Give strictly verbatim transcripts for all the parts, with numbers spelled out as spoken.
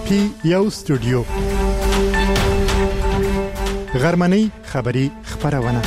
پی یو سټوډیو غرمنۍ خبری خبرونه.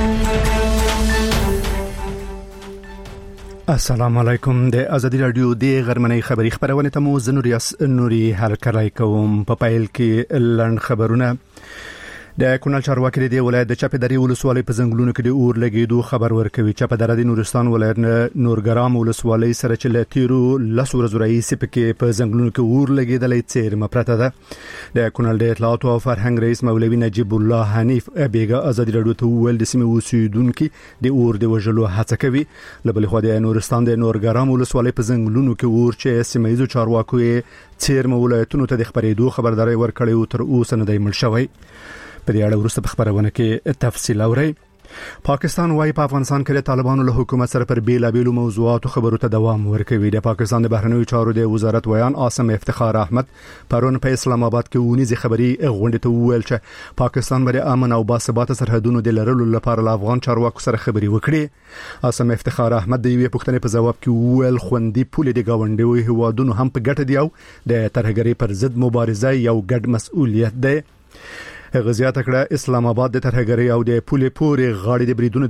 السلام علیکم. د ازادي رادیو د غرمنۍ خبری خبرونه ته مو زنوریاس نوري هرکلی کوم. په پایل کې لړن خبرونه. د کونړ چارواکي د ولایت د چاپدري ولسوالۍ په ځنګلونو کې د اور لګیدو خبر ورکوي. چاپدري د نورستان ولایت نورګرام ولسوالۍ سره چې له تیرو لس ورځو راهیسې پکې په ځنګلونو کې اور لګیدلې څیرمه پرته ده. د کونړ د اطلاعات او فرهنګ رئیس مولوي نجیب الله حنیف بیګا ازادي رادیو ته ویل د سیمې اوسیدونکو د اور د وژلو هڅه کوي. لبل خو د نورستان د نورګرام ولسوالۍ په ځنګلونو کې اور چې سیمایي چارواکو څیرمه ولایتونو ته د خبرېدو خبرداري ورکړې او تر اوسه نه دی مړ شوی. په دې اړه وروسته په خبرونه کې تفصیل اورئ. پاکستان وايي په افغانستان کې د طالبانو له حکومت سره پر بیلابېلو موضوعاتو خبرو ته دوام ورکوي. د پاکستان د بهرنیو چارو د وزارت ویان عاصم افتخار احمد پرون په اسلام آباد کې ونیزي خبري غونډه ته وویل چې پاکستان باندې امن او باثباته سرحدونو د لرلو لپاره له افغان چارواکو سره خبري وکړي. عاصم افتخار احمد د یوې پوښتنې په جواب کې وویل خوندي پولې د گاونډیو هیوادونو هم په ګټه دی او د ترهګرۍ پر ضد مبارزه یو ګډ مسؤلیت دی. غزيات کړه اسلام آباد د ترهګرۍ او د پولې پورې غاړې د بریدونو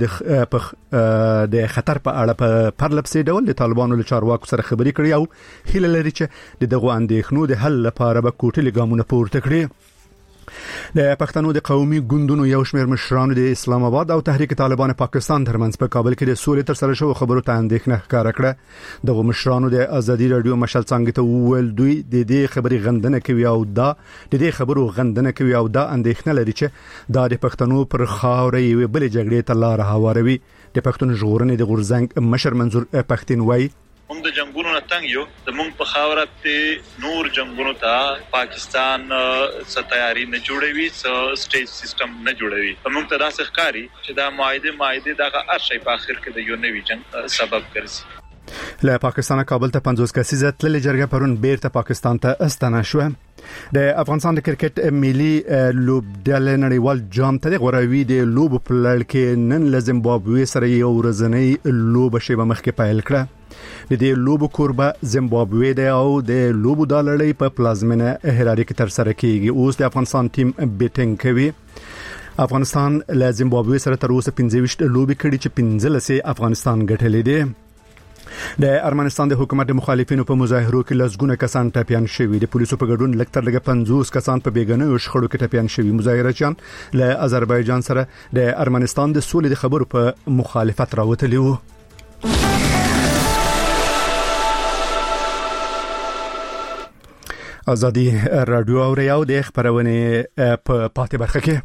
د د خطر په اړه په پرلپسې ډول د طالبانو له چارواکو سره خبري کړي او هیله لري چې د دغه اندېښنو د حل لپاره به کوټلې ګامونه پورته کړي. د پښتنو د قومي ګوندونو یو شمېر مشرانو د اسلام آباد او تحریک طالبان پاکستان ترمنځ په کابل کې د سولې تر سره شو خبرو ته اندېښنه ښکاره کړه. دغه مشرانو د ازادي رادیو مشال څنګه ته وویل دوی د دې خبرې غندنه کوي او دا د دې خبرو غندنه کوي او دا اندېښنه لري چې دا د پښتنو پر خاورې یو بل جګړې ته لار هواروي. د پښتون ژغورنې د غورزنګ مشر منظور پښتين وایي هم د جنگونو نه تنګ یو د مونږ په خاورت نور جنگونو ته پاکستان څه تیاری نه جوړوي څه سټیج سیستم نه جوړوي. موږ ته دا ښکاری چې دا معاهده معاهده دغه هر شی په اخر کې د یو نوي جنگ سبب ګرځي. له پاکستان کابل ته پنځوس کسیزه تللې جرګه پرون بیرته پاکستان ته استنه شو. د افغانستان د کرکټ ملي لوبډلې نړیوال جام ته غوړاوي د لوب په لړ کې نن له زیمبابوې سره یو ورځنی لوب شیبه مخکې پیل کړه. د دې لوب کوربه زیمبابوې دی او د لوب د لړۍ په پلازمینه هراري کې تر سره کیږي. اوس د افغانستان ټیم بیټینګ کوي. افغانستان له زیمبابوې سره تر اوسه پنځه ویشت لوبې کړې چې پنځه لسې افغانستان ګټلې دي. د ارمنستان د حکومت د مخالفینو په مظاهرو کې لږونه کسان ټپيان شوي. د پولیسو په ګډون لکتر لګ پنځوس کسان په بیګنیو شخړو کې ټپيان شوي. مظاهرچیان له آذربایجان سره د ارمنستان د سولې د خبرو په مخالفت راوتلي وو. ازادي رادیو او ریاو د خبرونه په پاتې برخه کې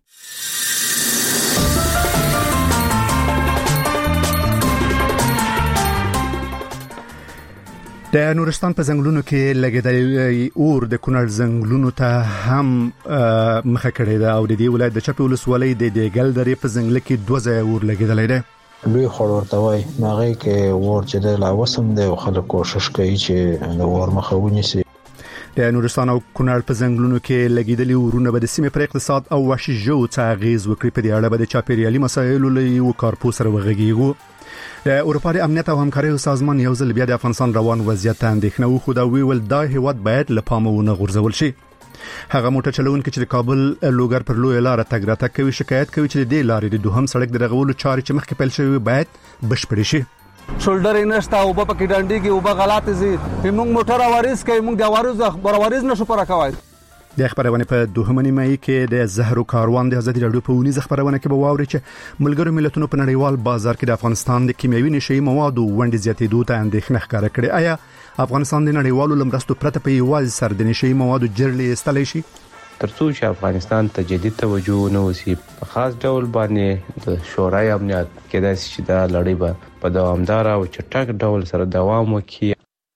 د نورستان په ځنګلونو کې لګیدلې اور د کونړ ځنګلونو ته هم مخه کړې ده او د دې ولایت د چپې ولسوالۍ د دیګل درې په ځنګل کې دوه ځای اور لګیدلې ده. لوی خور ورته وای ماغه کې ور چې د لا وسم د خلک کوشش کوي چې د ور مخه ونیسي. د نورستان او کونړ په ځنګلونو کې لګیدلې اورونه به د سیمې پر اقتصاد او وحشي ژوو تغیز وکړي. په دې اړه به د چاپیریالي مسایلو له یو کارپوس سره وغږیږو. د اروپا د امنیت او همکارۍ سازمان یو ځل بیا د افغانستان روان وضعیت ته اندېښنه وښوده او ویل دا هیواد باید له پامه ونه غورځول شي. هغه موټر چلونکي چې د کابل لوګر پر لوی لار تګ راتګ کوي شکایت کوي چې د دې لارې د دوهم سړک د رغولو چارې چې مخکې پیل شوی باید بشپړې شي. شولډر انشتا او په کې ډانډي کې او په غلط زی موږ موټر اوریز کوي موږ د اوریز بروریز نشو پر کوي. د خبرونه په دوهمه نیمه کې د زهرو کاروان د ازادي رادیو په ونیز خبرونه کې به واوري چې ملګرو ملتونو په نړیوال بازار کې د افغانستان د کیمیاوي نشي موادو وړاندې زیاتېدو ته اندېښنه ښکاره کړې. آیا افغانستان د نړیوالو لمرستو پرته په یوازې سر د نشي موادو جرلې استلای شي؟ ترڅو چې افغانستان ته جدي توجه نه وسی په خاص ډول باندې د شورای امنیت کې د چې دا لړۍ به په دوامدار او چټک ډول سره دوام وکړي.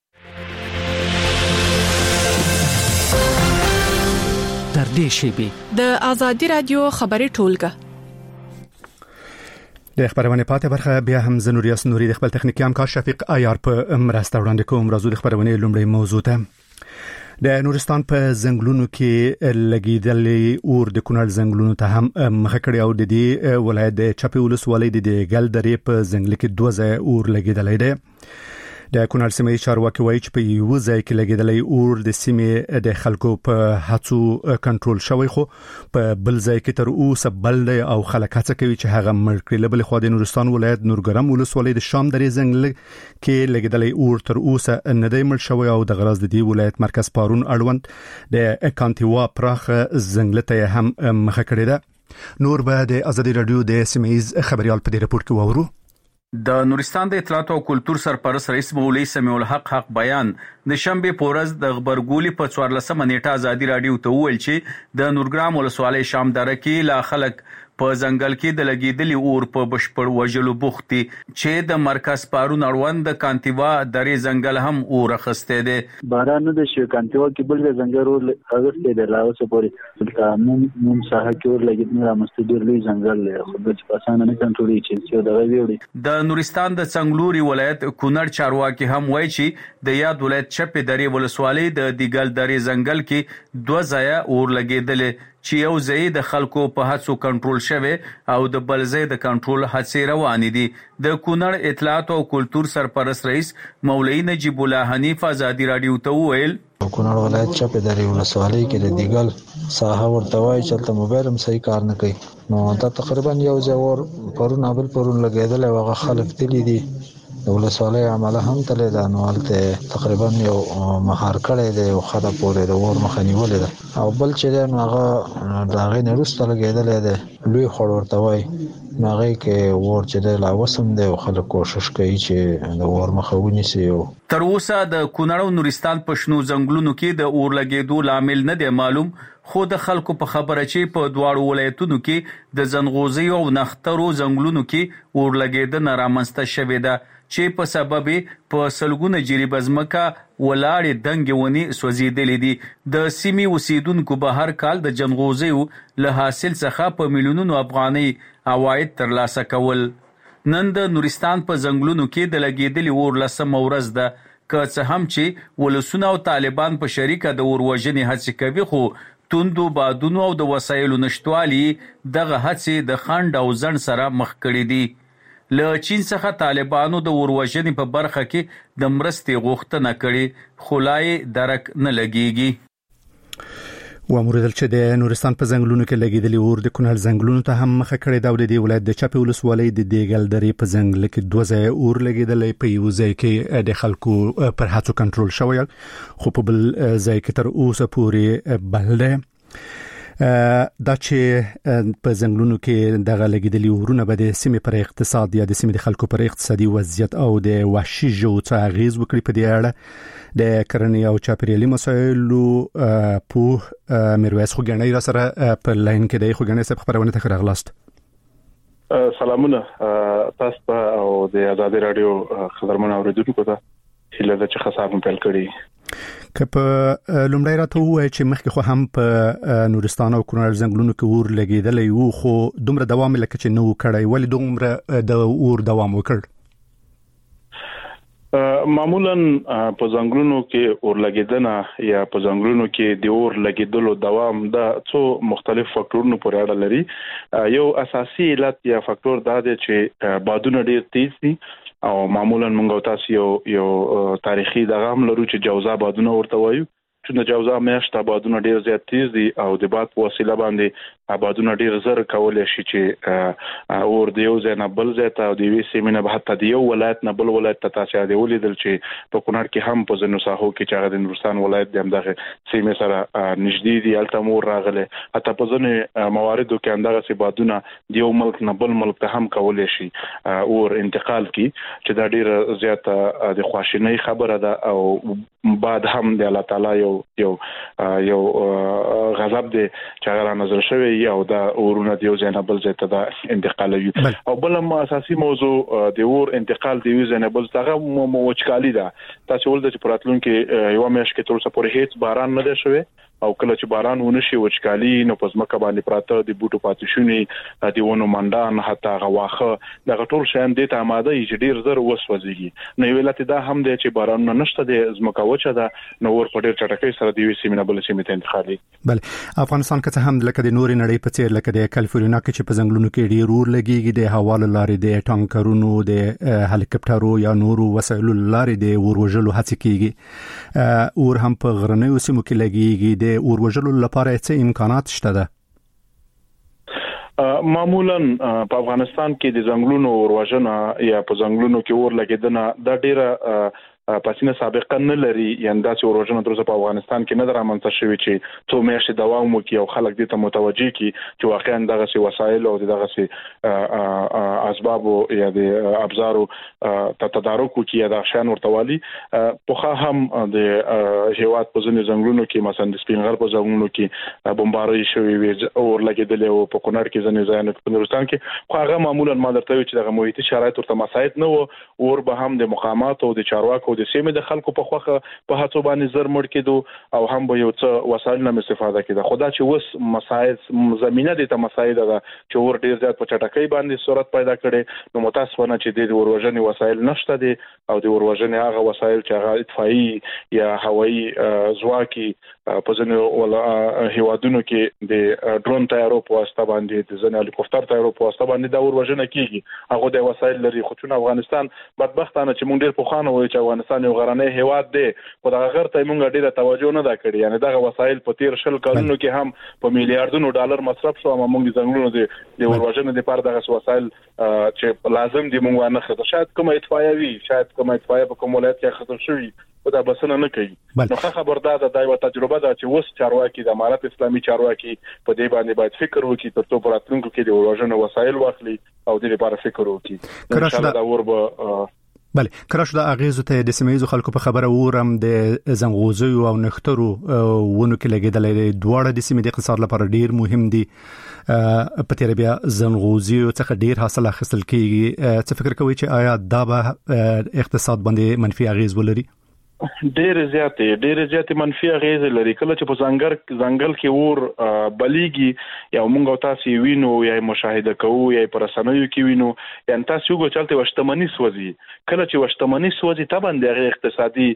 تر دې شی د ازادي رادیو خبري ټولګه د خبرونه پاتې برخه بیا هم زنوریاس نوري د خپل تخنیکی همکار شفیق ایار په مرسته وړاندې کوم. راځو د خبرونه لومړی موضوع ته. د نورستان په ځنګلونو کې لګیدلې اور د کونړ ځنګلونو ته هم مخه کړې او د دې ولایت د چپې ولسوالۍ د ګل درې په ځنګل کې دوه ځای اور لګیدلې ده. د کونړ سیمې چارواکي وایي چې په یو ځای کې لګیدلې اور د سیمې د خلکو په هڅو کنټرول شوی خو په بل ځای کې تر اوسه بل دی او خلک هڅه کوي چې هغه مړ کړي. له بلې خوا د نورستان ولایت نورګرام ولسوالۍ د شام درې ځنګل کې لګیدلې اور تر اوسه نه دی مړ شوی او د غراز د دې ولایت مرکز پارون اړوند د کانتیوا پراخ ځنګل ته هم مخه کړې ده. نور به د ازادي رادیو د سیمایز خبريال په دې رپورت کې وورو. د نورستان د اطلاعات او کلتور سرپرست رئیس مولوی سمیع الحق حق بیان د شنبه پورز د خبرګولي په څوارلسمه نیټه ازادي رادیو ته ویل چې د نورګرام ولسوالۍ شام دره کې لا خلک په ځنګل کې د لګیدلي اور په بشپړ وجلو بوختي چې د مرکز پارون اړوند د کانتیوا درې ځنګل هم اور اخسته دي. باران د شي کانتیوا کې بل ځنګل اور اخسته دي لا اوس پورې د مون مون ساحه کې اور لګیدنه را مستدیر لوی ځنګل له خو د اسانه نه کنټرولي چې دا ویوړي. د نورستان د څنګلوري ولایت کونړ چارواکي هم وایي چې د یاد ولایت چپې درې ولسوالۍ د دیګل درې ځنګل کې دوه ځای اور لګیدل چې یو ځای د خلکو په هڅو کنټرول شوه او د بل ځای د کنټرول هڅې روانې دي. د کونړ اطلاعات او کلتور سرپرست رئیس مولوی نجیب الله حنیف ازادي رادیو ته ویل کونړ ولایت چپې درې ولسوالۍ کې د دیګل ساحه ورته وایي چې موبایل هم صحیح کار نه کوي. نو دا تقریبا یو ځای ور پرون ابل پرون لګیدل او هغه خلک تللی دي د ولسوالۍ عمله هم تللی ده. نو هلته تقریبا یو مهار کړی دی او خدا پورې د اور مخه نیولې ده او بل چې دی نو هغه د هغې نه وروسته لګېدلی دی لوی خوړ ورته وایي. نو هغې کې اور چې دی لا وسم دی او خلک کوشش کوي چې د اور مخه ونیسي. تر اوسه د کونړ او نورستان په شنو ځنګلونو کې د اور لګېدو لامل نه دی معلوم خو د خلکو په خبره چې په دواړو ولایتونو کې د زنغوزي او نخترو ځنګلونو کې اور لګېدنه رامنځته شوې ده چې په سبب په سلګونه جری بزمکا ولاړې دنګ ونی سوځېدلې دي. د سیمې اوسیدونکو به هر کال د جنغوزي له حاصل څخه په میلیونونو افغاني عواید ترلاسه کول. نن د نورستان په ځنګلونو کې د لګېدلې اور لسمه ورځ ده که څه هم چې ولسونه او طالبان په شریکه د اور وژنې هڅې کوي خو توندو بادونو او د وسایلو نشټوالي دغه هڅې د خنډ او ځنډ سره مخ کړي دي. له چین څخه طالبانو د اور وژنې په برخه کې د مرستې غوښتنه کړې خو لا یې درک نه لګیږي. واموردل چې د نورستان په ځنګلونو کې لګیدلي اور د کونړ ځنګلونو ته هم مخه کړې ده او د دې ولایت د چپې ولسوالۍ د دیګل درې په ځنګل کې دوه ځای اور لګیدلې په یو ځای کې د خلکو پر هڅو کنټرول شوی خو په بل ځای کې تر اوسه پورې بل دی. دا چې په ځنګلونو کې دغه لګیدلي اورونه به د سیمې پر اقتصاد یا د سیمې د خلکو پر اقتصادي وضعیت او د وحشي ژوو څخه اغیز وکړي. په دې اړه د کرنې او چاپیریالي مسایلو په میرویس خوګنۍ را سره په لاین کې دی. خوګنۍ صاحب خبرونه ته راغلاست. سلامونه تاسو ته او د ازادي رادیو خبرونه اوریدونکو ته هیله ده چې خبرونه پیل کړي. که په لومړی راته ووایي چې مخکې خو هم په نورستان او کونړ ځنګلونو کې اور لګېدلی وو خو دومره دوام لکه چې نه و کړی ولې دومره د اور دوام وکړ؟ معمولا په ځنګلونو کې اور لګیدنه یا په ځنګلونو کې د اور لګیدلو دوام د څو مختلف فاکټورونو پورې اړه لري. یو اساسي علت یا فاکټور دا دی چې بادونه ډیر تیز دي او معمولا موږ تاسو یو یو تاریخي دغه هم لرو چې جوزا بادونه ورته وایو چې د جوزا میاشت بادونه ډیر زیات تیز دي او د باد په وسیله باندې بادونه ډیر زر کولای شي چې اور د یو ځای نه بل ځای ته او د یوې سیمې نه حتی د یو ولایت نه بل ولایت ته تاسو یاد ولیدل چې په کونړ کې هم په ځینو ساحو کې چې هغه د نورستان ولایت د همدغه سیمې سره نږدې دي هلته مور راغله حتی په ځینو مواردو کې همدغه سي بادونه د یو ملک نه بل ملک ته هم کولای شي اور انتقال کی چې دا ډیر زیاته د خواشینۍ خبره ده او بعد هم د الله تعالی یو یو یو غضب دی چې هغه نظر شوی او دا اورونه د یو ځای نه بل ځای ته دا انتقالوي. او بل هم اساسي موضوع د اور انتقال د یو ځای نه بل ځای ته وچکالي ده. تاسو ولته چې پراتلون کې یو میاشت کې تر اوسه پورې هیڅ باران نه دی شوی او کله چې باران ونشي وچکالي نو په ځمکه باندې پراته د بوټو پاتې شونی د ونو منډان حتی غواخه د غټول شان د ته آماده چې ډیر زر وسوځي نو ویلات دا هم دی چې باران نشته د ځمکه وچه ده نو ور په ډیر چټکۍ سره د وی سیمه بل سیمه ته انتقالي. بل افغانستان کې هم لکه د نورې نړۍ په څیر لکه د کالیفورنیا کې چې په ځنګلونو کې ډیر اور لګيږي د هوا لارې د ټانکرونو د هلیکاپټرو یا نورو وسایلو لارې د اور وژلو هڅې کیږي اور هم په غرنیو سیمو کې لګيږي د اور وژلو لپاره څه امکانات شته ده؟ معمولا په افغانستان کې د ځنګلونو اور وژنه یا په ځنګلونو کې اور لګیدنه د ډیره پاسینه سابقه نه لري یعنی دا چې اوروژن تر اوسه په افغانستان کې نه درامنځته شوی چې څو میاشتې دوام وکړي او خلک دې ته متوجي کی چې واقعا دغه څه وسایل او دغه څه اسباب یا د ابزارو ته تدارک وکړي یا د شان ورتوالي په خا هم د هیواد په ځینې ځنګلونو کې مثلا د سپینغر په ځنګلونو کې بمباري شوی وي اور لګیدل او په کونړ کې ځینې ځایونه په نورستان کې خو هغه معمولا ما درته وی چې دغه محیطي شرایط ورته مساعد نه وو اور به هم د مقامات او د چارواکو د سیمې د خلکو په خوخه په هڅو باندې زر مړ کېدو او هم به یو څه وسایل نه استفاده کېده خدا چې وس مساعد زمينه د ته مساعد ده چې ور ډیر زیات په چټکۍ باندې صورت پیدا کړي نو متاسفانه چې د وروژنې وسایل نشته دي او د وروژنې هغه وسایل چې هغه اطفائي یا هوایي ځواکي په ځینو هیوادونو کې د ډرون تیارو په واسطه باندې د ځینو هلیکوپټر تیارو په واسطه باندې دا وروژنه کیږي هغه د وسایل لري خو چې افغانستان بدبختانه چې مونږ ډیر په خانه وایي چې افغانستان یو غرنی هیواد دی خو دا غیر ته مونږ ډیره توجه نه دا کړی یعنی دغه وسایل په تیر شل کلونو کې هم په میلیارډونو ډالر مصرف شو او مونږ څنګه د د وروژنې لپاره دغه وسایل چې لازم دي مونږ نه خته شاید کوم اطفائیه وي شاید کوم اطفائیه په کوم ولایت کې خطر شوی او دا بسنه نه کوي نو خبردار ده دا یو تجربه ده چې وس چارواکي د امارت اسلامي چارواکي په دې باندې باید فکر وکړي ترڅو په راتلونکو کې د وروژنې وسایل واخلي او د لپاره فکر وکړي ان شاء الله دا وربه بله کراش د اغیزو ته د سیمایي خلکو په خبره ورم د زنغوزي او نخترو ونو کې لګیدل دواړه د سیمې د اقتصاد لپاره ډیر مهم دي په تیر بیا زنغوزي څخه ډیر حاصل اخیستل کیږي څه فکر کوي چې آیا دا به اقتصاد باندې منفي اغیز ولري؟ ډېر زیات ډېر زیات منفي اغیز لري کله چې په ځنګل ځنګل کې ور بلیږي یا موږ تاسو وینو یا مشاهده کوو یا پر رسنیو کې وینو یا تاسو یو چلته وشتمنی سوځي کله چې وشتمنی سوځي طبعا د اقتصادي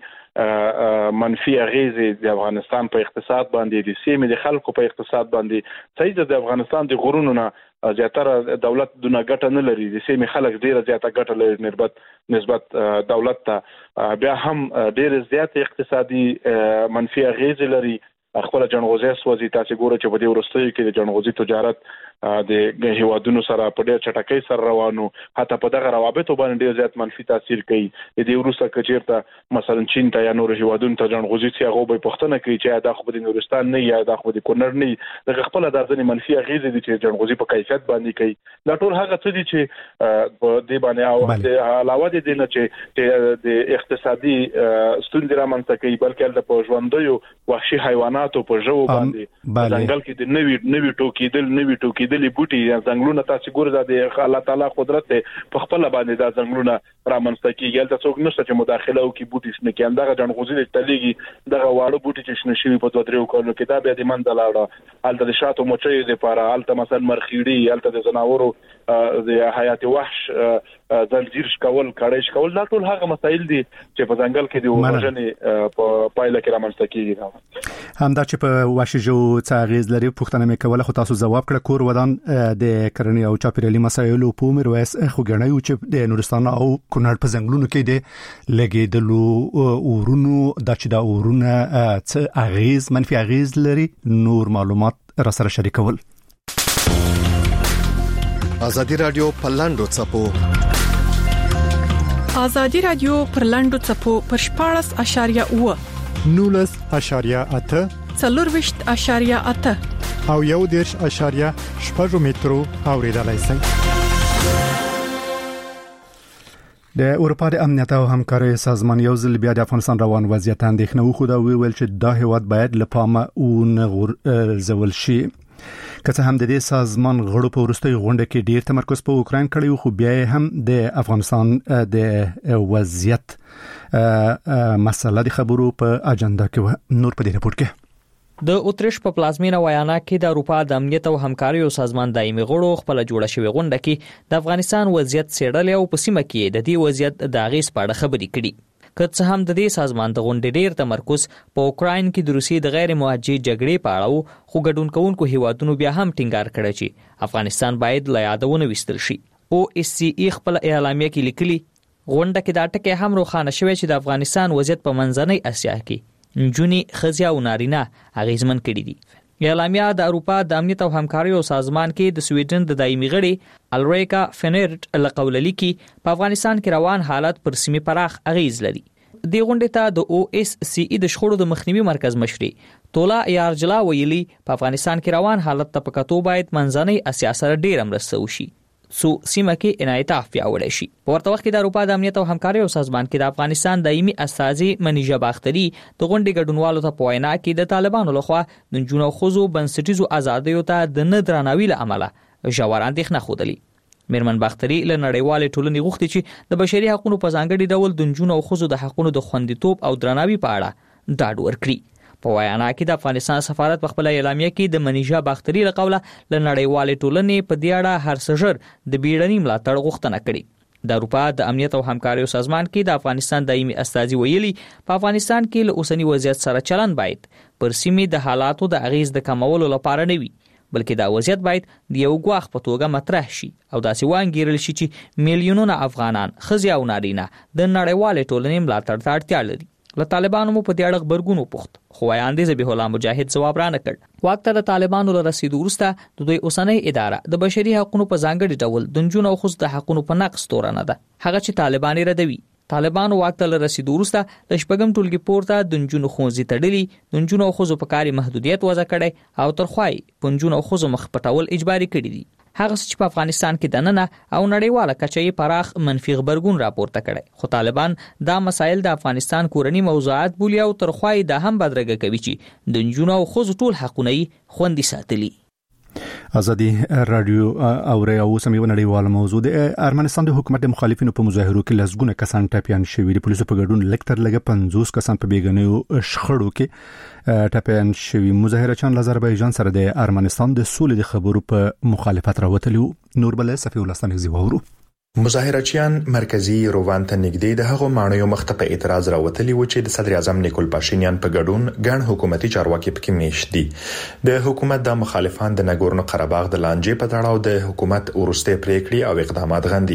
منفي اغیز د افغانستان په اقتصاد باندې د سیمې د خلکو په اقتصاد باندې صحیح د افغانستان د غرونو نه زیاتره دولت دونه ګټه نه لري د سیمې خلک ډیره زیاته ګټه لري نسبت نسبت دولت ته بیا هم ډیر زیات اقتصادي منفي اغیز لري خپل جنغوزي سوځي تاسو ګورئ چې په دې ورستیو کې د جنغوزي تجارت د هیوادونو سره په ډېر چټکۍ سره روانو حتی په دغه روابطو باندې ډېر زیات منفي تاثیر کوي د دې وروسته کچیرته مثلا چین ته یا نور هیوادونو ته جنغوزي چې هغه به پښتنه کوي چې دا خو د نورستان نه یا دا خو د کونړ نه د خپل د ځنې منفي اغیز دي چې جنغوزي په کیفیت باندې کوي دا ټول هغه څه دي چې په دې باندې او علاوه دي نه چې د اقتصادي ستونزې رامنځته کوي بلکې د په ژوندیو وحشي حیواناتو په ژوو باندې ځنګل کې د نوي نوي ټوکیدل نوي ټوکی دلی بوټي یا ځنګلونه تاسو ګورئ د الله تعالی قدرت په خپل باندې دا ځنګلونه رامنځته کیږي البته څوک نشته چې مداخله وکړي بوټي شنه کې اندغه جنغوزي د تلېږي دغه واړه بوټي چې شنه شوی په دوه درې کلونو کې دا بیا د من دلاړه البته د شاتو مچۍ د لپاره البته مثلا مرخیړي البته د زناورو د حیات وحش زنجیر شکول کړي شکول دا ټول هغه مسایل دي چې په ځنګل کې د وژنې په پایله کې رامنځته کیږي همدا چې په وحشي جو څاغیز لري پښتنه مې کوله خو تاسو ځواب کړ کور ودان د کرنې او چاپیریالي مسایلو په مرویس خو ګڼایو چې د نورستان او کونړ په ځنګلونو کې د لګیدلو اورونو د چې دا اورونه څه اغیز منفي اغیز لري نور معلومات را سره شریکول ازادي رادیو پلاندو چپو ازادي رادیو پرلاندو چپو پر شپاړس اشاریه اوه نولس اشاریه اته څلورويشت اشاریه اته او یو دیرش اشاریه شپږ مترو اوریدلای شئ د اروپا د امنیت او همکارۍ سازمان یو ځل بیا د افغانستان روان وضعیت اندېښنه وخوده ویل چې دا هیواد باید له پامه ونغورځول شي که څه هم د دې سازمان غړو په وروستۍ غونډه کې ډیر تمرکز په اوکراین کړی خو بیا هم د افغانستان د وضعیت مسله د خبرو په اجنډا کې نور په دې رپورت کې د اتریش په پلازمینه ویانا کې د اروپا د امنیت او همکارۍ سازمان دایمي غړو خپل جوړه شوې غونډه کې د افغانستان وضعیت څېړل او په سیمه کې د دې وضعیت د اغېز په اړه خبرې کړي. که څه هم د دې سازمان د غونډې ډېر تمرکز په اوکراین کې د روسیې د غیر موجه جګړې په اړه خو ګډون کوونکو هیوادونو بیا هم ټینګار کړی چې افغانستان باید له یادونه ویستل شي. او اس سی ای خپل اعلامیه کې لیکلي غونډه کې دا ټکی هم روښانه شوی چې د افغانستان وضعیت په منځنۍ اسیا کې نجونې، ښځې او نارینه اغېزمن کړي دي. اعلامیه د اروپا د امنیت او همکارۍ سازمان کې د سویډن د دایمي غړي الریکا فنرټ له قوله لیکي په افغانستان کې روان حالت پر سیمې پراخ اغېز لري. د غونډې ته د او اس سی ای د شخړو د مخنیوي مرکز مشري تولا یارجلا ویلي په افغانستان کې روان حالت ته په کتو باید منځنۍ اسیا سره ډېر مرسته وشي سو سیمه کې انعطاف پیاوړی شي. په ورته وخت کې د اروپا د امنیت او همکارۍ سازمان کې د افغانستان دایمي استازي منیژه باختري د غونډې ګډونوالو ته په وینا کې د طالبانو لخوا د نجونو او ښځو بنسټیزو ازادیو ته د نه درناوي له امله ژور اندېښنه ښودلې. میرمن باختري له نړیوالې ټولنې غوښتي چې د بشري حقوقو په ځانګړي ډول د نجونو او ښځو د حقوقو د خوندیتوب او درناوي په اړه ډاډ ورکړي. په وینا کې د افغانستان سفارت په خپل اعلامیه کې د منیژه باختري له قوله له نړیوالې ټولنې په دې اړه هر څه ژر د بیړني ملاتړ غوښتنه کړې. د اروپا د امنیت او همکارۍ سازمان کې د افغانستان دایمي استازي ویلي په افغانستان کې له اوسنی وضعیت سره چلند باید پر سیمې د حالاتو د اغېز د کمولو لپاره نه وي، بلکې دا وضعیت باید د یو ګواښ په توګه مطرح شي او داسې وانګیرل شي چې میلیونونه افغانان، ښځې او نارینه د نړیوالې ټولنې ملاتړ ته اړتیا لري. له طالبانو مو په دې اړه خبرګون وپوښت خو وایاندې ذبیح الله مجاهد ځواب را نه کړ. واک ته د طالبانو له رسیدو وروسته د دوی اوسنۍ اداره د بشري حقوقو په ځانګړي ډول د نجونو او ښځو د حقوقو په نقض تورنه ده، هغه چې طالبان یې ردوي. طالبانو واک ته له رسیدو وروسته د شپږم ټولګي پورته د نجونو ښوونځي تړلي، د نجونو او ښځو په کار محدودیت وضع کړی او تر خوای په نجونو او ښځو مخ پټول اجباري کړي دي. هغه چې په افغانستان کې دننه او نړیواله کچه یې پراخ منفي خبرګون راپورته کړي، خو طالبان دا مسایل د افغانستان کورنی موضوعات بولي او تر خوای دا هم بدرګه کوي چې د نجونو او ښځو ټول حقونه یې خوندي ساتلي. ازادي رادیو او ریا اوسمه یو نړیواله موضوع ده. ارمنستان د حکومت د مخالفینو په مظاهرو کې لزګونه کسان ټاپیان شوي دي. پولیسو په ګډون لکټر لګه پنځوس کسان په بیګنیو شخړو کې ټاپیان شوي. مظاهرچیان له آذربایجان سره د ارمنستان د سولې د خبرو په مخالفت راوتلي. نور بل صفي ولستان غزيوورو مظاهرچیان مرکزی روان ته نږدې د هغو مانیو مخته په اعتراض راوتلي و چې د صدر اعظم نیکول پاشینیان په ګډون ګڼ حکومتي چارواکي پکې میشت دي. د حکومت د مخالفان د ناګورنو قرهباغ د لانجې په تړاو د حکومت ورسته پریکړې او اقدامات غندي.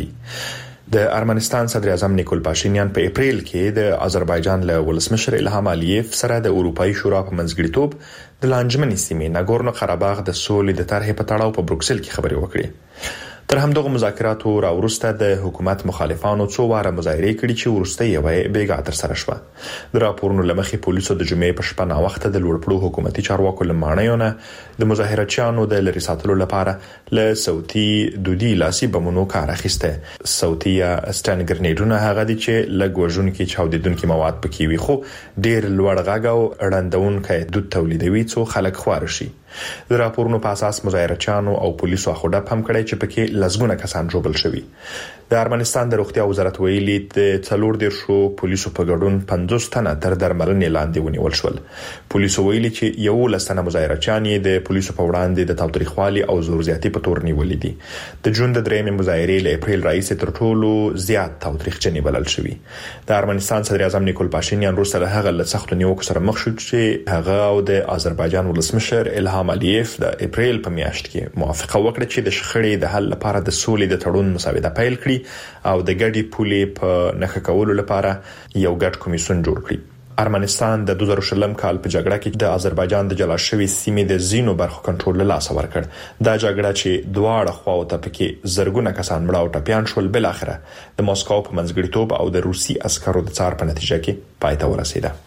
د ارمنستان صدر اعظم نیکول پاشینیان په اپریل کې د آذربایجان له ولسمشر الهام الیف سره د اروپאי شورا په منځګړیتوب د لانجمنې سیمې ناګورنو قرهباغ د سولې د طرحې په تړاو په بروکسل کې خبرې وکړې. تر همدغه مذاکراتو را وروسته د حکومت مخالفانو څو واره مظاهره کړې چې وروسته یې بیګا تر سره شوه. د راپورونو لمخې پولیسو د جمعې په شپه نا وخت د لوړپړو حکومتي چارواکو لمانیونه د مظاهرچیانو د لری ساتلو لپاره له صوتي دودي لاسي بمونو کار اخیسته. صوتي سټان ګرنیډونه هغه دي چې لګوژون کې چاودیدونکو مواد پکې وي خو ډیر لوړ غږ او اړندونکو دود تولیدوي څو خلک خوار شي. د راپورونو په اساس مظاهرچیانو او پولیسو اخوډه هم کړی چې پکې لزګونه کسان جوړل شوي. د ارمنستان د روغتیا وزارت ویلي د څلور دیرشو پولیسو په ګډون پنځوس تنه تر درملنې لاندې ونیول شول. پولیسو ویلي چې یو لسنه مظاهرچیان د پولیسو په وړاندې د تاوتریخوالي او زور زیاتی په تور نیولې دي. د جون د درېمې مظاهرې له اپریل راځي تر ټولو زیات تاوتریخچنې بلل شوی. د ارمنستان صدر اعظم نیکول پاشینیان وروسته له هغه له سختو نیوکو سره مخ شو چې هغه او د آذربایجان ولسمشر الهام الیف د اپریل په میاشت کې موافقه وکړه چې د شخړې د حل لپاره د سولې د تړون مسوده پیل کړي او د ګډي پولې په نخښه کولو لپاره یو ګډ کمیسیون جوړ کړي. ارمنستان د دوه زره شلم کال په جګړه کې د آذربایجان د جلا شوی سیمې د زینو برخو کنټرول له لاسه ورکړ. دا جګړه چې دواړه خواو ته پکې زرګونه کسان مړه او ټپيان شول بل اخره د موسکو په منځګړیتوب او د روسي عسکرو د څار په نتیجه کې پای ته ورسیده.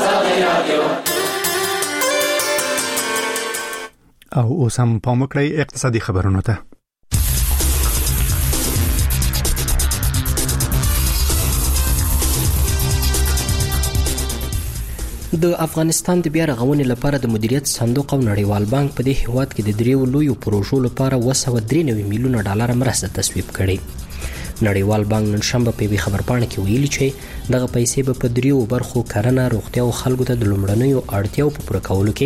او اوس هم پام وکړئ اقتصادي خبرونه ته. د افغانستان د بیا رغونې لپاره د مدیریت صندوق او نړیوال بانک په دې هیواد کې د دریو لویو پروژو لپاره دوه سوه درې نوي میلیونه ډالر مرسته تصویب کړې. نړیوال بانک نن شنبه په یوې خبرپاڼه کې ویلي چې دغه پیسې به په دریو برخو کرنه، روغتیا او خلکو ته د لومړنیو اړتیاو په پوره کولو کې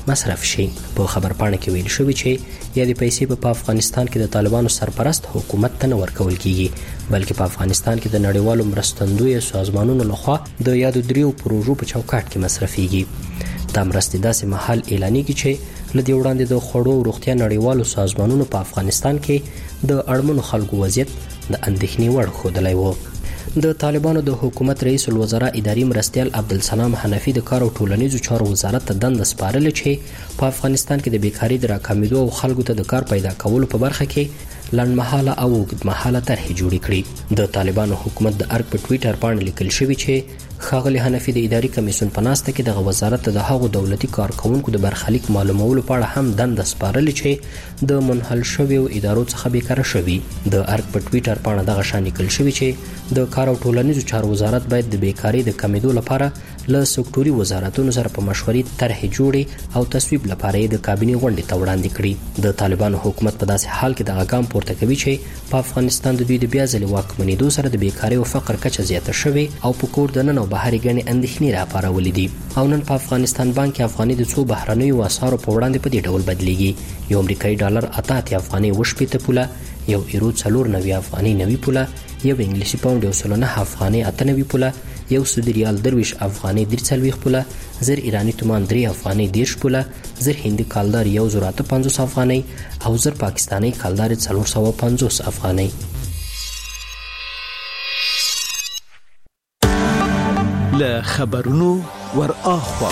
مصرف شي. په خبرپاڼه کې ویل شوی چې یا د پیسې په افغانستان کې د طالبانو سرپرست حکومت ته نه ورکول کیږي بلکې په افغانستان کې د نړیوالو مرستندوی سازمانونو لخوا د یادو دریو پروژو په چوکاټ کې مصرفيږي. دا مرستې داسې مهال اعلانېږي چې لدې وړاندې د خوړو او روغتیا نړیوالو سازمانونو په افغانستان کې د اړمنو خلکو وضعیت د اندېښنې وړ ښودلی و. د طالبانو د حکومت رئیس الوزرا اداري مرستیال عبدالسلام حنفي د کار او ټولنیزو چارو وزارت ته دنده سپارلې چې په افغانستان کې د بیکاري د راکمېدو او خلکو ته د کار پیدا کولو په برخه کې لنډمهاله او اوږدمهاله طرحې جوړې کړي. د طالبانو حکومت د ارګ په ټویټر باندې لیکل شوی چې ښاغلي حنفي د اداري کمیسیون په ناسته کې د وزارت ته د هغو دولتي کارکونکو د برخلیک معلومولو په اړه هم دنده سپارلې چې د منحل شویو ادارو څخه بیکاره شوي. د ارګ په ټویټر باندې دغه شان لیکل شوی چې د کار او ټولنیزو چارو وزارت باید د بیکاری د کمیدو لپاره له سکتوري وزارتونو سره په مشورې طرحې جوړې او تصویب لپاره د کابینې غونډې ته وړاندې کړي. د طالبانو حکومت په داسې حال کې د غاګام پورته کوي چې په افغانستان د دوی د بیا ځلې واکمنېدو سره د بیکاری او فقر کچه زیاته شوې او په کور دننه او بهرې ګڼې اندېښنې راپارولې دي. او نن په افغانستان بانک افغاني د څو بهرنیو اسعارو په وړاندې په دې ډول بدلیږي. یو امریکایي ډالر اته اتیا افغاني وشپېته پوله، یو ایرو څلور نوي افغاني نوي پوله، یو انګلیسي پاونډ یو سل نه افغاني اته نوي پوله، یو سعودي ریال درویش افغاني درې څلوېښت پوله، زر ایراني تومان درې افغاني دېرش پوله، زر هندي کالدار یو زر اته پنځوس افغاني او زر پاکستاني کالدار څلور سوه پنځوس افغاني. له خبرونو ور اخوا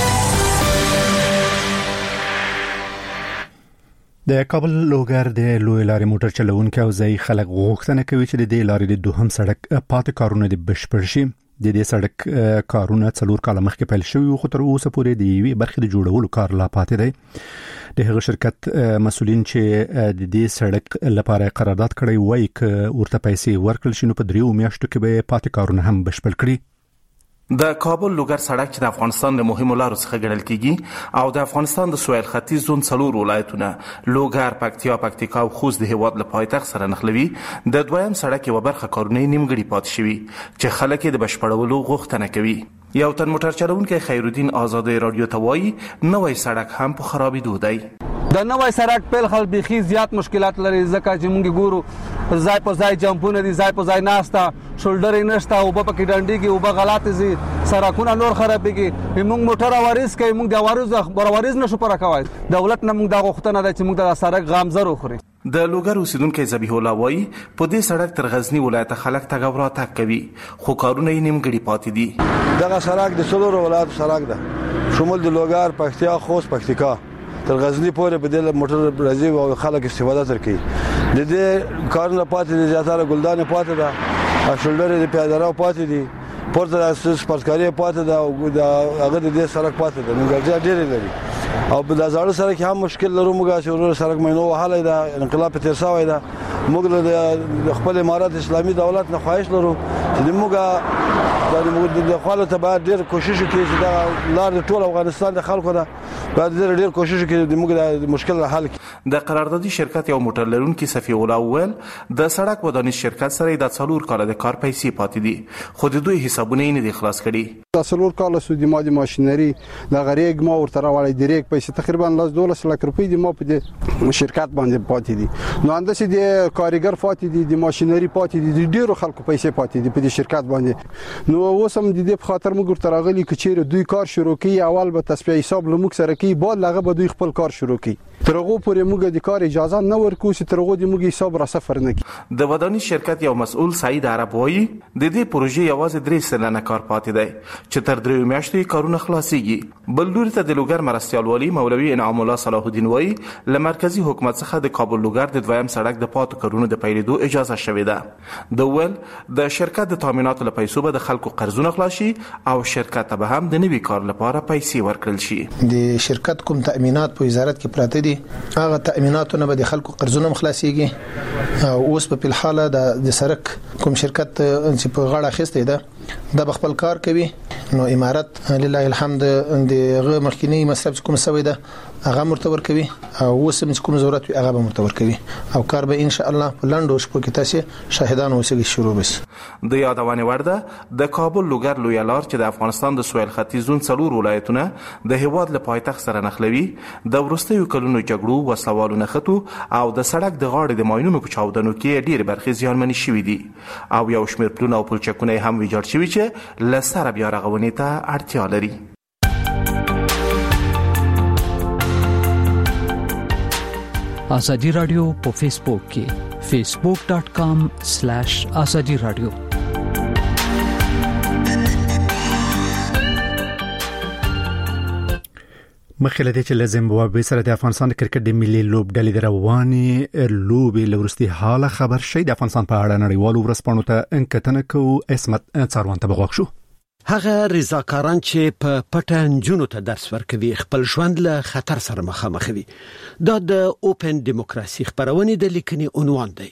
د کابل لوګر د لوی لارې موټر چلوونکو او ځای خلک غوښتنه کوي چې د دې لارې د دوهم سړک پاتې کارونه د بشپړ شي. د دې سړک کارونه څلور کال مخکې پیل شوي خو تر اوسه پورې د یوې برخې د جوړولو کار لا پاتې دی. د هغه شرکت مسؤلین چې د دې سړک لپاره قرارداد کړی وایي چې ورته پیسې ورکړل شي نو په دریو میاشتو کې به پاتې کارونه هم بشپړ کړي. د کابل لوګر سړک چې د افغانستان د مهمو لارو څخه ګڼل کیږي او د افغانستان د سویل ختیځ زون څلور ولایتونه لوګر، پکتیا، پکتیکا او خوست د هیواد له پایتخت سره نښلوي، د دویم سړک یو برخه کارونه نیمګړي پاتې شوي چې خلک د بشپړولو غوښتنه کوي. یو تن موټر چلوونکی خیرالدین آزادی رادیو ته وایي نوی سړک هم په خرابېدو دی. د نوې سړک پیل خل بيخي زیات مشکلات لري ځکه چې مونږ ګورو ځای په ځای جمپونه دي، ځای په ځای ناستا، شولډر نشته او په کې ډنډي کې او په غلط زی سړکونه نور خرابېږي. موږ موټر وارث کوي، موږ د وارث برابریز نشو پر راکوي. دولت نه موږ د غوښتنه ده چې موږ د سړک غامزر وخوري. د لوګر اوسیدونکو ذبیح الله وایي په دې سړک تر غزنی ولایت خلک تګ وراتګ کوي خو کارونه یې نیمګړي پاتې دي. دغه سړک د څلورو ولایتو سړک ده، شمول د لوګر، پکتیا، خوست، پکتیکا تر غزنی پورې په دې موټر راځي او خلک استفاده تر کوي. د دې کارونه پاتې دي، زیاتره ګلدان پاتې ده، شولډر د پیاده‌رو پاتې دي، پورته د سپورتکاري پاتې ده او د هغه د دې سړک پاتې ده. نو ډېر لري او په دازاړو سره کې هم مشکل لرو. موږ چې ورور سړک مینو وهاله ده، انقلاب په تیر شوی ده. موږ د خپل امارات اسلامي دولت نه خواهش لرو چې موږ د خپل ته باید ډېر کوشش وکړي چې دا لار ټول افغانستان د خلکو ده، باید ډېر ډېر کوشش وکړي چې موږ د مشکل حل کړو. د قراردادي شرکت یو موټر لرونکي صفی الله وویل د سړک ودانیز شرکت سره د څلور کال د کار پیسې پاتې دي خو د دوی حسابونه نه دي خلاص کړي. د څلور کال سودی مادي ماشينري د غریګ ما ورته راوړی ډیرېک پیسې تقریبا لاس دولس لک روپۍ دی ما په دې شرکت باندې پاتې دي. نو انداسې د کارګر پاتې دي، د ماشينري پاتې دي، د ډیرو خلکو پیسې پاتې دي په دې شرکت باندې. نو اوس هم د دې په خاطر موږ ورته راغلي چې چیرې دوی کار شروع کوي اول به تصفیه حساب لموږ سره کوي، بعد لغه به دوی خپل کار شروع کوي. تر هغه پورې موږ د کار اجازه نه ورکو چې تر هغه د موږ حساب را صفر نه کړي. د ودانیز شرکت یو مسؤل سعید عرب وایي د دې پروژې یوازې درې سلنه کار پاتې دی چې تر درې میاشتې کارونه خلاصيږي. بل لوري ته د لوګر مرستیال والی مولوي انعام الله صلاح الدین وایي له مرکزی حکومت څخه د کابل لوګر د دویم سړک د پاتو کارونو د پیلېدو اجازه شوې ده. د ول د شرکت د تامیناتو لپاره پیسو به د خلکو قرضونه خلاصي او شرکت به هم د نوي کار لپاره پیسې ورکړل شي. د شرکت کوم تامینات په وزارت کې پراته دي هغه تامیناتونه به د خلکو قرضونه خلاصيږي. او اوس په الحاله د سرک کوم شرکت چې په غاړه اخیسته ده د خپل کار کوي. نو امارات لله الحمد د غو مخکینی مصرف کوم سوي ده هغه مرتبر کوي او وسم کوم ضرورت وي هغه مرتبر کوي او کار به ان شاء الله په لاندو شپو کې تاسو شاهدان اوسئ شروع بس د یادونه ورده د کابل لوګر لوی لار چې د افغانستان د سویل ختیځون څلور ولایتونه د هیواد له پایتخت سره نښلوي د ورستیو کلونو جګړو وسلوالو نخټو او د سړک د غاړې د ماينونو په چاودنو کې ډېر برخې زیانمنې شوې دي او یو شمېر پلونه او پلچکونه هم ویجاړ شوي چې له سره بیا رغونې ته اړتیا لري. آزادی رادیو په فیسبوک کې facebook dot com slash azadi radio. مخکې لدې چې له زیمبابوې سره د افغانستان د کرکټ د ملي لوبډلې د روانې لوبې له وروستي حاله خبر شي د افغانستان په اړه نړیوالو ورځپاڼو ته انکتنه کوو. اسمت څاروان ته بغوښ شو. هغه رضاکاران چې په پټن جنونو ته درس ورکوي خپل ژوند له خطر سره مخامخ وي. دا د اوپن دیموکراسي خبرونه د لیکنې عنوان دی.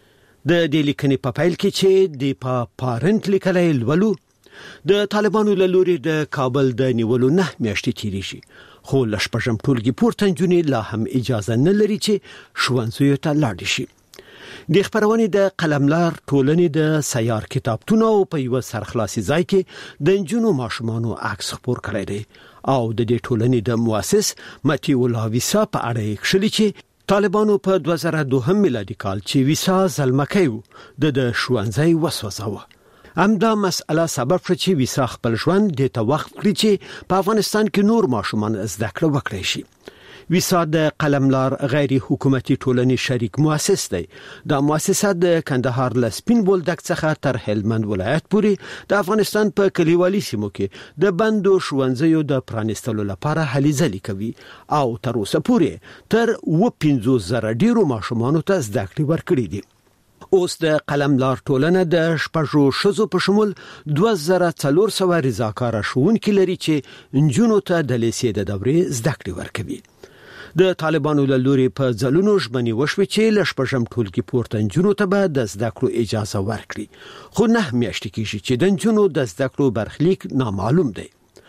د دې لیکنې په فایل کې چې د پا پارنت لیکلای لولو د طالبانو له لوري د کابل د نیولو نه میاشتې تیریږي خو لشپږم ټولګي پورته جنې لا هم اجازه نه لري چې ښوونځیو ته لاړ شي. د خبرونه د قلملار ټولنې د سیار کتابتون او په یو سرخلاصي ځای کې د جنونو ماشومانو عکس خبر کړی دی او د دې ټولنې د مؤسس ماتي ولاویسا په اړه کښلي چې طالبانو په دوه زره دوه میلادي کال چې ویسا زلمکیو د د ښوونځي وسوساوه همدا مسأله سبب شو چې ویسا خپل ژوند د ته وخت کړی چې په افغانستان کې نور ماشومان زده کړه وکړي شي. ویسا د قلملار غیر حکومتي ټولنې شریک مؤسس دی. دا مؤسسه د کندهار له سپین بولدک څخه تر هلمند ولایت پورې د افغانستان په کلیوالي سیمو کې د بندو ښوونځیو د پرانیستلو لپاره هلې ځلې کوي او تر اوسه پورې تر اوه پنځوس زره ډیرو ماشومانو ته زده کړې ورکړي دي. اوس د قلملار ټولنه د شپږو شذو په شمول دوه زره څلور سوه رضاکاره ښوونکي لري چې نجونو ته د لیسې د دورې زده کړې ورکوي. د طالبانو له لوري په ځلونو ژمنې وشوې چې له شپږم ټولګي پورته نجونو ته به د زده کړو اجازه ورکړي خو نه میاشتې کېږي چې د نجونو د زده کړو برخلیک نامعلوم دی.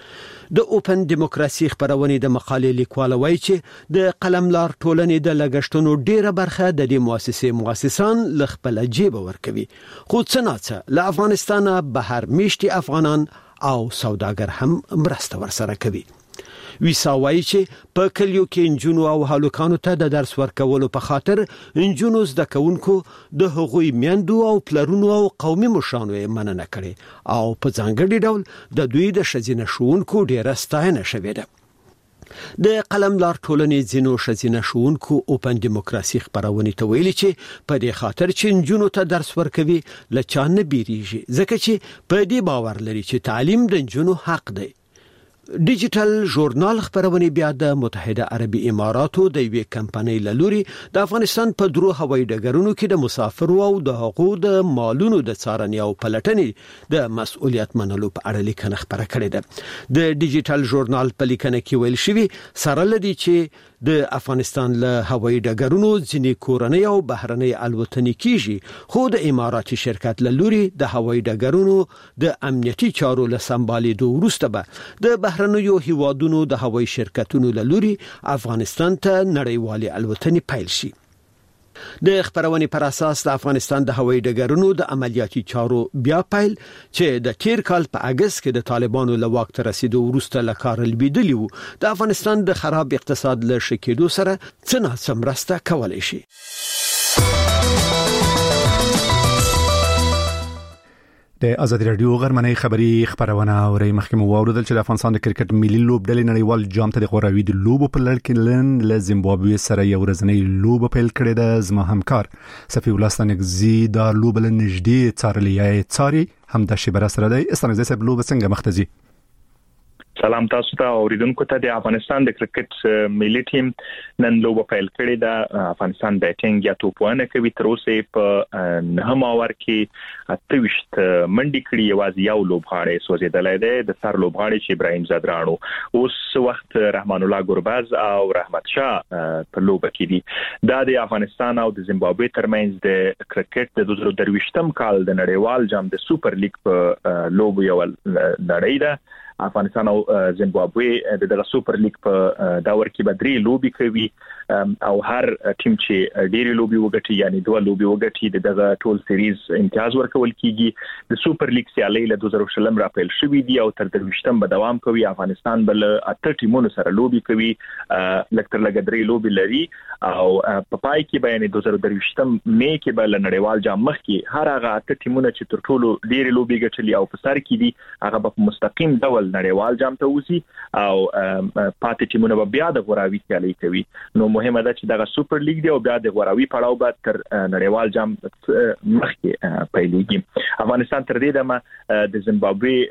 د اوپن دیموکراسي خبرونه د مقالې لیکوال وایي چې د قلملار ټولنې د لګښتونو ډیره برخه د دې مؤسسې مؤسسان له خپل جیب ورکوي خو څه ناڅه له افغانستانه بهر میشتي افغانان او سوداګر هم مرسته ورسره کوي. ویسا وایي چې په کلیو کې انجونو او هلکانو ته د درس ورکولو په خاطر انجونو زده کوونکو د هغوی میندو او پلرونو او قومي مشرانو یې مننه کړې او په ځانګړي ډول د دوی د ښځینه ښوونکو ډیره ستاینه شوې ده. د قلملار ټولنې ځینو ښځینه ښوونکو اوپن دیموکراسي خبرونه ته ویلي چې په دې خاطر چې انجونو ته درس ورکوي له چا نه بیریږي ځکه چې په دې باور لري چې تعلیم د انجونو حق دی. ډیجیټل ژورنال خبرونه بیا د متحده عربي اماراتو د یوې کمپنۍ له لوري د افغانستان په درو هوایي ډګرونو کې د مسافرو او د حقوقو د مالونو د څارنې او پلټنې د مسؤلیت منلو په اړه لیکنه خبره کړې ده. د ډیجیټل ژورنال په لیکنه کې ویل شوی سره لدی چې د افغانستان له هوایي ډګرونو ځینې کورنۍ او بهرنۍ الوتنې کیږي خو د اماراتي شرکت له لوري د هوایي ډګرونو د امنیتي چارو له سمبالېدو وروسته به د بهرنیو هیوادونو د هوایي شرکتونو له لوري افغانستان ته نړیوالې الوتنې پیل شي. د خبرونې پر اساس د افغانستان د هوایي ډګرونو د عملیاتي چارو بیا پیل چې د تیر کال په اگست کې د طالبانو له واک ته رسیدو وروسته له کار لویدلی وو د افغانستان د خراب اقتصاد له شکېدو سره څه نه مرسته کولای شي. د آزادی رادیو غرمنۍ خبری خبرونه اوري مخکمه واوردل چې د افغانستان د کرکټ ملي لوبډلې نړیوال جام ته د غوراوي د لوبو په لړ کې لن له زیمبابوې سره یو ورځنۍ لوب پیل کړې ده. زما همکار صفی الله ستنګزی دا لوب له نږدې څارلې څاري هم د شبره سره دی. استنګزی صاحب لوب څنګه مختزي؟ سلام تاسو ته اوریدونکو ته. د افغانستان د کرکټ ملي ټیم نن لوب پیل کړی ده. افغانستان بیټینګ یا توپونه کوي تر اوسه په نهم اور کې اتويشت منډي کړی یوازې یو لوبغاړی سوځیدلای دی د سر لوبغاړی چې ابراهیم زادرانو اوس وخت رحمان الله ګورباز او رحمت شاه په لوب کې دي. دا د افغانستان او د زیمبابوې ترمنځ د کرکټ د دوه زره درویشتم کال د نړیوال جام د سوپر لیګ په لوب یو لړۍ ده افغانستان او زیمبابوې د دغه سوپر لیګ په داور کې بدري لوبي کوي او هر ټیم چې ډېری لوبي وګټي یعنی دوه لوبي وګټي دغه ټول سیریز امتیاز ورکول کیږي د سوپر لیګ سیالي له دوه زره شلم را پیل شوې دي او تر درویشتم به دوام کوي. افغانستان بل اته ټیمونو سره لوبي کوي لکتر لګدري لوبي لري او په پای کې به یعنی دوه زره درویشتم مې کې به نړیوال جام مخ کې هر هغه اته ټیمونه چې تر ټولو ډېری لوبي ګټلي او په سر کې دي هغه په مستقیم ډول نړیوال جام ته وځي او پاتې ټیمونه به بیا د غوراوي سیالي کوي. نو مهمه ده چې دغه سوپر لیګ دی او بیا د غوراوي پړاو به تر نړیوال جام مخکې پیلېږي. افغانستان تر دې دمه د زیمبابوې